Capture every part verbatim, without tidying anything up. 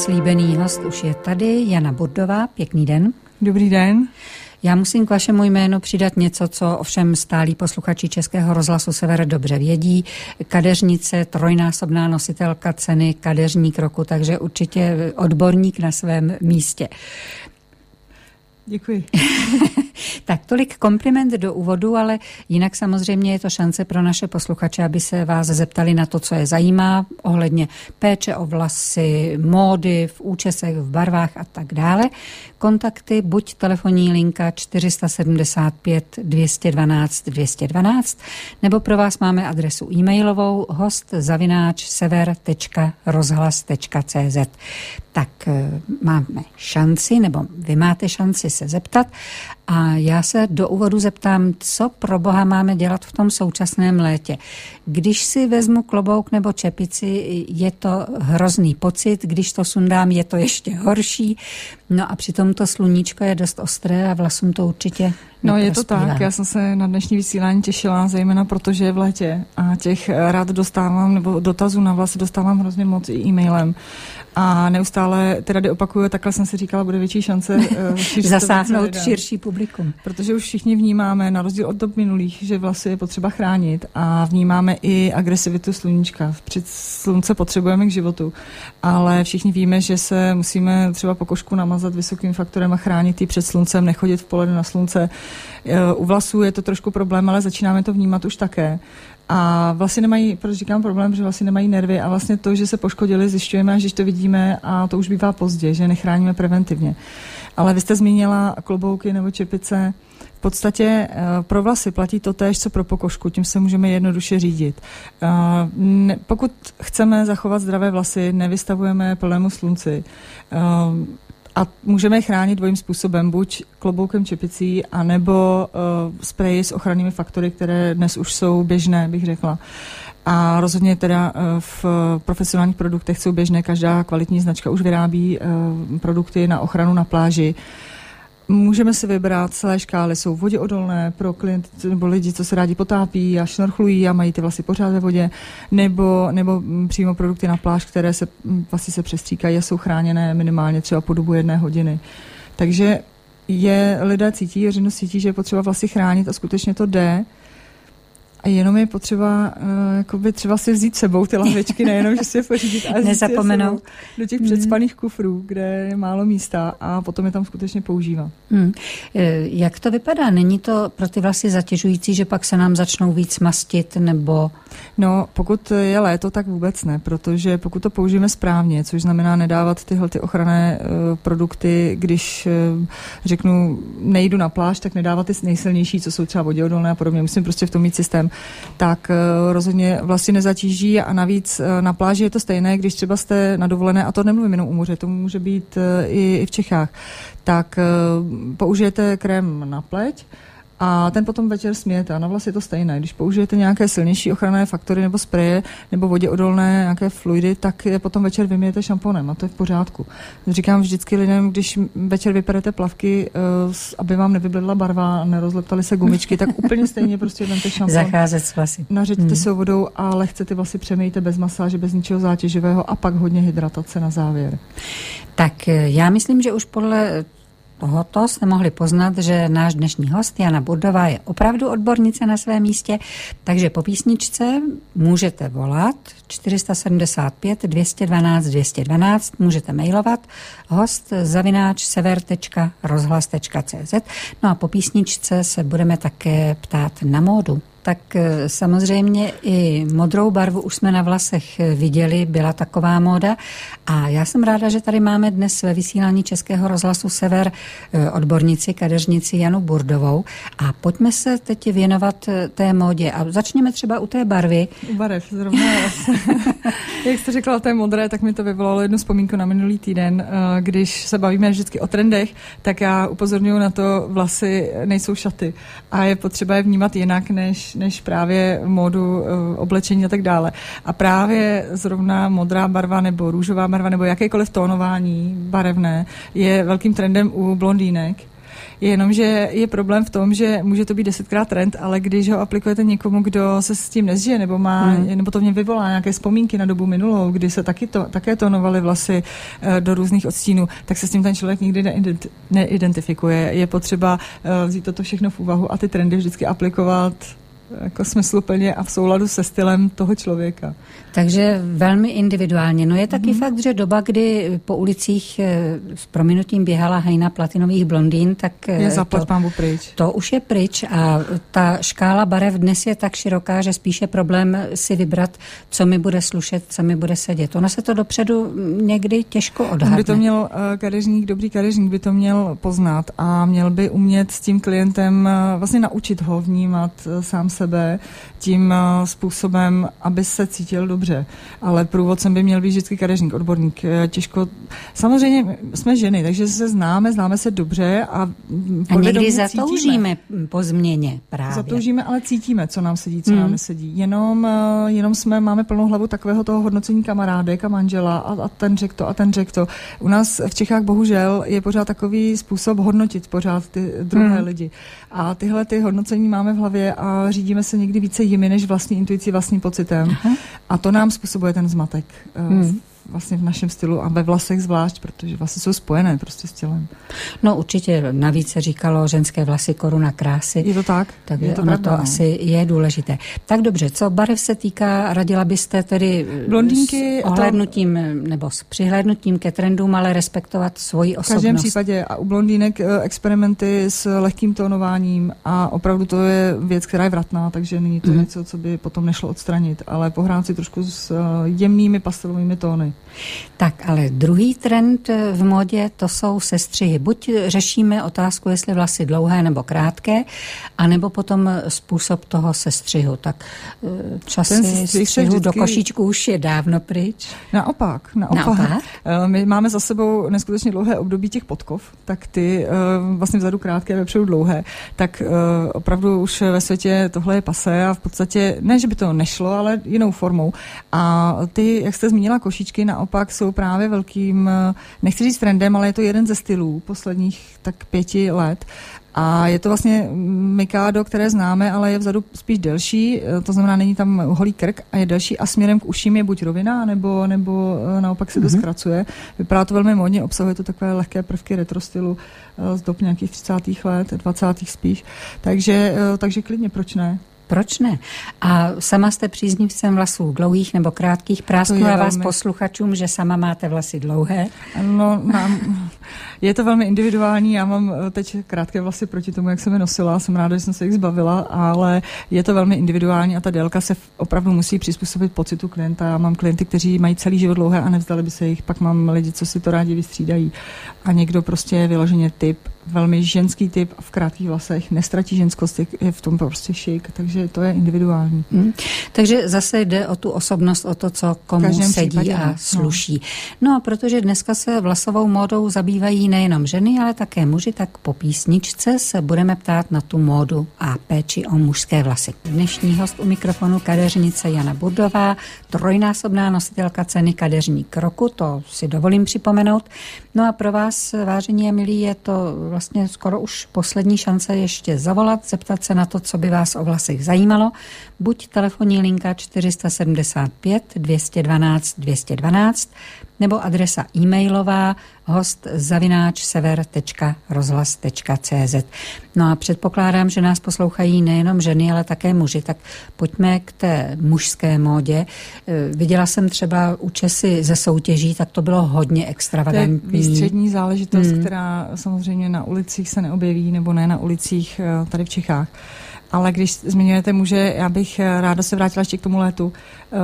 slíbený host už je tady, Jana Burdová. Pěkný den. Dobrý den. Já musím k vašemu jménu přidat něco, co ovšem stálí posluchači Českého rozhlasu Sever dobře vědí. Kadeřnice, trojnásobná nositelka ceny Kadeřník roku, takže určitě odborník na svém místě. Děkuji. Tak tolik kompliment do úvodu, ale jinak samozřejmě je to šance pro naše posluchače, aby se vás zeptali na to, co je zajímá ohledně péče o vlasy, módy, v účesech, v barvách a tak dále. Kontakty, buď telefonní linka čtyři sedmdesát pět dvě stě dvanáct dvě stě dvanáct, nebo pro vás máme adresu e-mailovou host zavináč sever tečka rozhlas tečka cé zet. Tak máme šanci, nebo vy máte šanci se zeptat a já se do úvodu zeptám, co pro boha máme dělat v tom současném létě. Když si vezmu klobouk nebo čepici, je to hrozný pocit, když to sundám, je to ještě horší. No a přitom to sluníčko je dost ostré a vlasům to určitě No je to tak, já jsem se na dnešní vysílání těšila, zejména protože je v létě a těch rád dostávám, nebo dotazů na vlasy dostávám hrozně moc i e-mailem. A neustále teda opakuju, takhle jsem si říkala, bude větší šance zasáhnout širší publikum. Protože už všichni vnímáme, na rozdíl od dob minulých, že vlasy je potřeba chránit a vnímáme i agresivitu sluníčka. Před slunce potřebujeme k životu, ale všichni víme, že se musíme třeba pokožku namazat vysokým faktorem a chránit ji před sluncem, nechodit v poledne na slunce. U vlasů je to trošku problém, ale začínáme to vnímat už také. A vlastně nemají, proč říkám problém, že vlastně nemají nervy a vlastně to, že se poškodili, zjišťujeme, že to vidíme a to už bývá pozdě, že nechráníme preventivně. Ale vy jste zmínila klobouky nebo čepice. V podstatě pro vlasy platí to též, co pro pokožku, tím se můžeme jednoduše řídit. Pokud chceme zachovat zdravé vlasy, nevystavujeme plnému slunci. A můžeme je chránit dvojím způsobem, buď kloboukem, čepicí, anebo uh, spreji s ochrannými faktory, které dnes už jsou běžné, bych řekla. A rozhodně teda uh, v profesionálních produktech jsou běžné, každá kvalitní značka už vyrábí uh, produkty na ochranu na pláži. Můžeme si vybrat celé škály, jsou voděodolné pro klienty nebo lidi, co se rádi potápí a šnorchlují a mají ty vlasy pořád ve vodě, nebo, nebo přímo produkty na pláž, které se vlastně se přestříkají a jsou chráněné minimálně třeba po dobu jedné hodiny. Takže je lidé cítí, veřejnost cítí, že je potřeba vlasy chránit a skutečně to jde. A jenom je potřeba uh, jakoby třeba si vzít sebou ty lahvičky, nejenom, že si je pořídit, ale nezapomenout do těch předspaných kufrů, kde je málo místa a potom je tam skutečně používá. Hmm. Jak to vypadá? Není to pro ty vlasy zatěžující, že pak se nám začnou víc mastit nebo... No, pokud je léto, tak vůbec ne, protože pokud to použijeme správně, což znamená nedávat tyhle ty ochranné uh, produkty, když uh, řeknu nejdu na pláž, tak nedávat ty nejsilnější, co jsou třeba voděodolné a podobně. Musím prostě v tom mít systém, tak uh, rozhodně vlasy nezatíží a navíc uh, na pláži je to stejné, když třeba jste na dovolené, a to nemluvím jenom u moře, to může být uh, i, i v Čechách, tak uh, použijete krém na pleť a ten potom večer smějete a na vlasy je to stejné. Když použijete nějaké silnější ochranné faktory nebo spreje nebo voděodolné nějaké fluidy, tak je potom večer vymějete šamponem a to je v pořádku. Říkám vždycky lidem, když večer vyperete plavky, uh, aby vám nevybledla barva a nerozleptaly se gumičky, tak úplně stejně prostě vemte šampon. Zacházet s vlasy. Nařeďte hmm. se vodou a lehce ty vlasy přemejte bez masáže, bez ničeho zátěžového a pak hodně hydratace na závěr. Tak já myslím, že už podle tohoto jste mohli poznat, že náš dnešní host Jana Burdová je opravdu odbornice na svém místě, takže po písničce můžete volat čtyři sedmdesát pět dvě stě dvanáct dvě stě dvanáct, můžete mailovat host zavináč sever tečka rozhlas tečka cé zet. No a po písničce se budeme také ptát na módu. Tak samozřejmě i modrou barvu už jsme na vlasech viděli, byla taková móda a já jsem ráda, že tady máme dnes ve vysílání Českého rozhlasu Sever odbornici, kadeřnici Janu Burdovou a pojďme se teď věnovat té módě a začněme třeba u té barvy. U barev, zrovna. Jak jste řekla o té modré, tak mi to vyvolalo jednu vzpomínku na minulý týden, když se bavíme vždycky o trendech, tak já upozorňuji na to, vlasy nejsou šaty a je potřeba je vnímat jinak, než než právě módu, oblečení a tak dále. A právě zrovna modrá barva nebo růžová barva nebo jakékoliv tónování barevné je velkým trendem u blondýnek. Jenomže je problém v tom, že může to být desetkrát trend, ale když ho aplikujete někomu, kdo se s tím nezžije, nebo má, hmm. nebo to v něm vyvolá nějaké vzpomínky na dobu minulou, kdy se taky to, také tonovaly vlasy do různých odstínů, tak se s tím ten člověk nikdy neident, neidentifikuje. Je potřeba vzít toto všechno v úvahu a ty trendy vždycky aplikovat jako smysluplně a v souladu se stylem toho člověka. Takže velmi individuálně. No je taky mm. fakt, že doba, kdy po ulicích s prominutím běhala hejna platinových blondýn, tak je zaplať pánbu pryč. To už je pryč a ta škála barev dnes je tak široká, že spíše problém si vybrat, co mi bude slušet, co mi bude sedět. Ono se to dopředu někdy těžko odhadne. By to měl kadeřník, dobrý kadeřník by to měl poznat a měl by umět s tím klientem vlastně naučit ho vnímat sám sebe tím způsobem, aby se cítil dobře. Ale průvodcem by měl být vždycky kadeřník, odborník. Těžko. Samozřejmě jsme ženy, takže se známe, známe se dobře a A někdy zatoužíme po změně právě. Zatoužíme, ale cítíme, co nám sedí, co hmm. nám nesedí. Jenom, jenom jsme, máme plnou hlavu takového toho hodnocení kamarádek a manžela a, a ten řekl to a ten řekl to. U nás v Čechách bohužel je pořád takový způsob hodnotit pořád ty druhé hmm. lidi. A tyhle ty hodnocení máme v hlavě a řídíme se někdy více jimi než vlastní intuicí, vlastním pocitem. Aha. A to nám způsobuje ten zmatek hmm. vlastně v našem stylu a ve vlasech zvlášť, protože vlasy jsou spojené prostě s tělem. No určitě, navíc se říkalo ženské vlasy koruna krásy. Je to tak? Takže je to ono pravda, to no. asi je důležité. Tak dobře, co barev se týká, radila byste tedy blondýnky s ohlédnutím to... nebo s přihlédnutím ke trendům, ale respektovat svoji osobnost. V každém případě a u blondýnek experimenty s lehkým tónováním a opravdu to je věc, která je vratná, takže není to mm. něco, co by potom nešlo odstranit, ale pohrát si trošku s jemnými pastelovými tóny. Tak, ale druhý trend v módě, to jsou sestřihy. Buď řešíme otázku, jestli vlasy dlouhé nebo krátké, anebo potom způsob toho sestřihu. Tak časy střihu vždycky... do košíčku už je dávno pryč. Naopak, naopak. naopak. My máme za sebou neskutečně dlouhé období těch podkov, tak ty vlastně vzadu krátké, vepředu dlouhé, tak opravdu už ve světě tohle je pasé a v podstatě, ne, že by to nešlo, ale jinou formou. A ty, jak jste zmínila košíčky, naopak jsou právě velkým, nechci říct trendem, ale je to jeden ze stylů posledních tak pěti let. A je to vlastně mikádo, které známe, ale je vzadu spíš delší, to znamená, není tam holý krk a je delší a směrem k uším je buď rovina, nebo, nebo naopak se to mm-hmm. zkracuje. Vypadá to velmi módně, obsahuje to takové lehké prvky retro stylu z dob nějakých třicátých let, dvacátých spíš. Takže, takže klidně, proč ne? Proč ne? A sama jste příznivcem vlasů dlouhých nebo krátkých? Prásknu na vás velmi... posluchačům, že sama máte vlasy dlouhé? No, mám, je to velmi individuální. Já mám teď krátké vlasy proti tomu, jak jsem je nosila. Jsem ráda, že jsem se jich zbavila, ale je to velmi individuální a ta délka se opravdu musí přizpůsobit pocitu klienta. Já mám klienty, kteří mají celý život dlouhé a nevzdali by se jich. Pak mám lidi, co si to rádi vystřídají. A někdo prostě je vyloženě typ, velmi ženský typ v krátkých vlasech, nestratí ženskost, je v tom prostě šik, takže to je individuální. Hmm. Takže zase jde o tu osobnost, o to, co komu sedí případě, a sluší. No. no a protože dneska se vlasovou módou zabývají nejenom ženy, ale také muži, tak po písničce se budeme ptát na tu módu a péči o mužské vlasy. Dnešní host u mikrofonu kadeřnice Jana Burdová, trojnásobná nositelka ceny Kadeřník roku, to si dovolím připomenout. No a pro vás, vážení a milí, je to vlastně skoro už poslední šance ještě zavolat, zeptat se na to, co by vás o vlasech zajímalo. Buď telefonní linka čtyři sedmdesát pět dvě jedna dva dvě jedna dva nebo adresa e-mailová host zavináč sever tečka rozhlas tečka cé zet. No a předpokládám, že nás poslouchají nejenom ženy, ale také muži. Tak pojďme k té mužské módě. Viděla jsem třeba účesy ze soutěží, tak to bylo hodně extravagantní. To je výstřední záležitost, hmm. která samozřejmě na ulicích se neobjeví, nebo ne na ulicích tady v Čechách. Ale když zmiňujete muže, já bych ráda se vrátila ještě k tomu létu.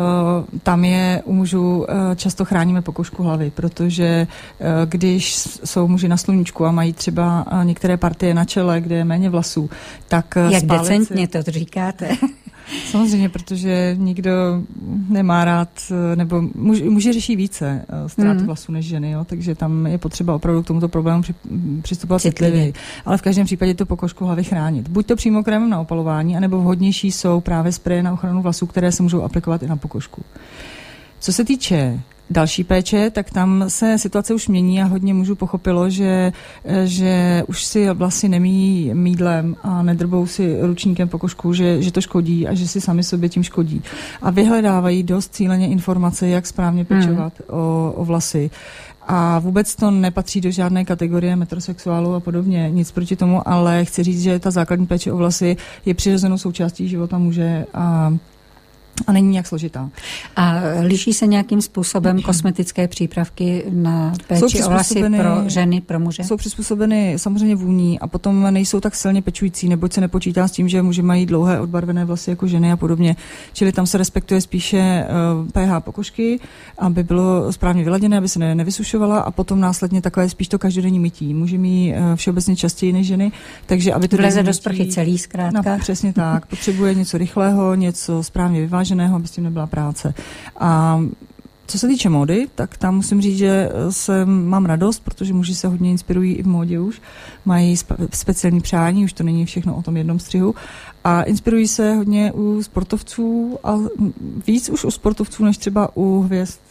Tam je u mužů často chráníme pokožku hlavy, protože když jsou muži na sluníčku a mají třeba některé partie na čele, kde je méně vlasů, tak jak decentně si... to říkáte. Samozřejmě, protože nikdo nemá rád, nebo muži, muži řeší více ztrátu mm. vlasů než ženy, jo, takže tam je potřeba opravdu k tomuto problému při, přistupovat citlivě. Ale v každém případě tu pokožku hlavy chránit. Buď to přímo krémem na opalování, anebo vhodnější jsou právě spreje na ochranu vlasů, které se můžou aplikovat i na pokožku. Co se týče další péče, tak tam se situace už mění a hodně mužů pochopilo, že, že už si vlasy nemíjí mýdlem a nedrbou si ručníkem po kožku, že, že to škodí a že si sami sobě tím škodí. A vyhledávají dost cíleně informace, jak správně pečovat hmm. o, o vlasy. A vůbec to nepatří do žádné kategorie metrosexuálů a podobně, nic proti tomu, ale chci říct, že ta základní péče o vlasy je přirozenou součástí života muže a a není nějak složitá. A liší se nějakým způsobem kosmetické přípravky na péči o vlasy pro ženy, pro muže? Jsou přizpůsobeny samozřejmě vůní a potom nejsou tak silně pečující, neboť se nepočítá s tím, že muži mají dlouhé odbarvené vlasy jako ženy a podobně. Čili tam se respektuje spíše uh, pH pokožky, aby bylo správně vyladěné, aby se ne, nevysušovala a potom následně takové spíš to každodenní mytí. Muži mít uh, všeobecně častěji než ženy, takže aby to vleze do sprchy celý zkrátka. No, přesně tak. Potřebuje něco rychlého, něco správně vyváženého, aby s tím nebyla práce. A co se týče módy, tak tam musím říct, že se mám radost, protože muži se hodně inspirují i v módě už. Mají spe- speciální přání, už to není všechno o tom jednom střihu. A inspirují se hodně u sportovců a víc už u sportovců, než třeba u hvězd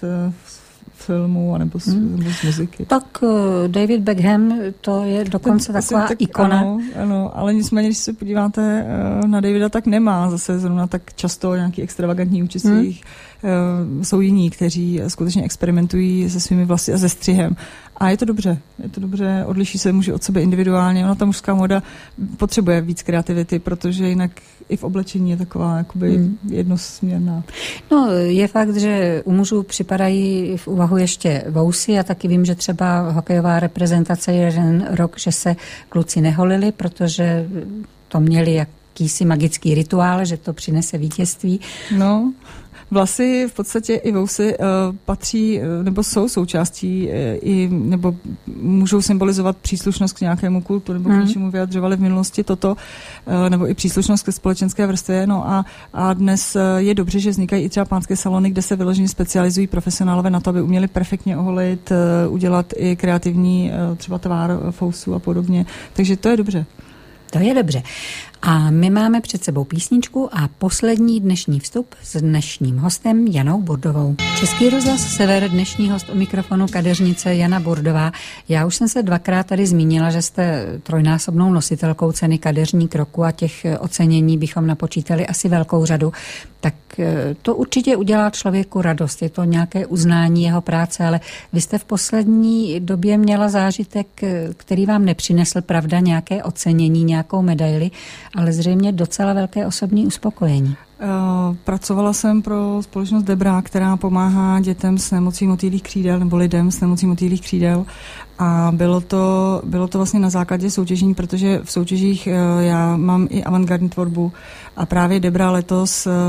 filmu anebo z, hmm. nebo z muziky. Tak uh, David Beckham, to je dokonce Ten, taková tak, ikona. Ano, ano, ale nicméně, když se podíváte uh, na Davida, tak nemá zase zrovna tak často nějaký extravagantní účastí. Hmm. Uh, jsou jiní, kteří skutečně experimentují se svými vlasy a se střihem. A je to dobře, je to dobře, odliší se muži od sebe individuálně. Ona ta mužská moda potřebuje víc kreativity, protože jinak i v oblečení je taková jakoby hmm. jednosměrná. No, je fakt, že u mužů připadají v úvahu ještě vousy a taky vím, že třeba hokejová reprezentace jeden rok, že se kluci neholili, protože to měli jakýsi magický rituál, že to přinese vítězství. No, vlasy v podstatě i vousy uh, patří, nebo jsou součástí uh, i, nebo můžou symbolizovat příslušnost k nějakému kultu, nebo hmm. k něčemu vyjadřovali v minulosti toto, uh, nebo i příslušnost ke společenské vrstvě. No a, a dnes uh, je dobře, že vznikají i třeba pánské salony, kde se vyloženě specializují profesionálové na to, aby uměli perfektně oholit, uh, udělat i kreativní uh, třeba tvár fousů a podobně. Takže to je dobře. To je dobře. A my máme před sebou písničku a poslední dnešní vstup s dnešním hostem Janou Burdovou. Český rozhlas Sever, dnešní host u mikrofonu kadeřnice Jana Burdová. Já už jsem se dvakrát tady zmínila, že jste trojnásobnou nositelkou ceny Kadeřník roku a těch ocenění bychom napočítali asi velkou řadu. Tak to určitě udělá člověku radost, je to nějaké uznání jeho práce, ale vy jste v poslední době měla zážitek, který vám nepřinesl, pravda, nějaké ocenění, nějakou medaili, ale zřejmě docela velké osobní uspokojení. Uh, pracovala jsem pro společnost Debra, která pomáhá dětem s nemocí motýlých křídel nebo lidem s nemocí motýlých křídel a bylo to, bylo to vlastně na základě soutěžení, protože v soutěžích uh, já mám i avantgardní tvorbu a právě Debra letos uh,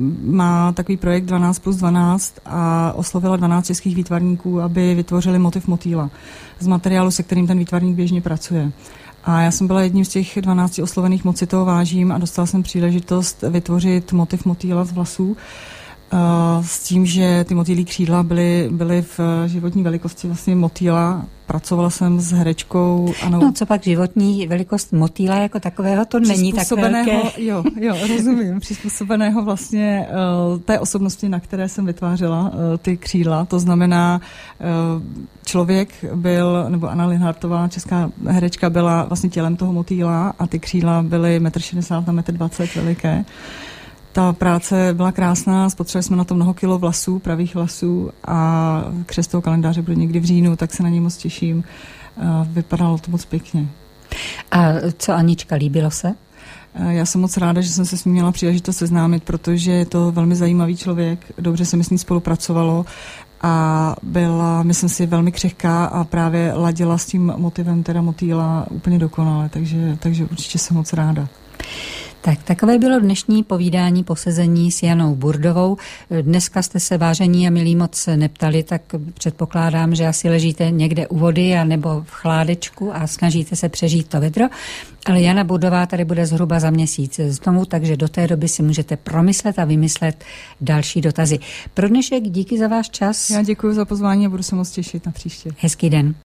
má takový projekt dvanáct plus dvanáct a oslovila dvanáct českých výtvarníků, aby vytvořili motiv motýla z materiálu, se kterým ten výtvarník běžně pracuje. A já jsem byla jedním z těch dvanácti oslovených, moc si toho vážím a dostala jsem příležitost vytvořit motiv motýla z vlasů. Uh, s tím, že ty motýlí křídla byly, byly v životní velikosti vlastně motýla. Pracovala jsem s herečkou Anou. No co pak životní velikost motýla jako takového, to není tak velké. Jo, jo, rozumím. Přizpůsobeného vlastně uh, té osobnosti, na které jsem vytvářela uh, ty křídla. To znamená, uh, člověk byl, nebo Anna Linhartová, česká herečka, byla vlastně tělem toho motýla a ty křídla byly jedna šedesát metrů na jedna dvacet metrů veliké. Ta práce byla krásná, spotřebovali jsme na to mnoho kilo vlasů, pravých vlasů a křest toho kalendáře bude někdy v říjnu, tak se na něj moc těším. Vypadalo to moc pěkně. A co Anička, líbilo se? Já jsem moc ráda, že jsem se s ním měla příležitost seznámit, protože je to velmi zajímavý člověk, dobře se mi s ní spolupracovalo a byla, myslím si, velmi křehká a právě ladila s tím motivem teda motýla úplně dokonale, takže, takže určitě jsem moc ráda. Tak takové bylo dnešní povídání, posezení s Janou Burdovou. Dneska jste se, vážení a milí, moc neptali, tak předpokládám, že asi ležíte někde u vody a nebo v chládečku a snažíte se přežít to vedro. Ale Jana Burdová tady bude zhruba za měsíc znovu, takže do té doby si můžete promyslet a vymyslet další dotazy. Pro dnešek díky za váš čas. Já děkuji za pozvání a budu se moc těšit na příště. Hezký den.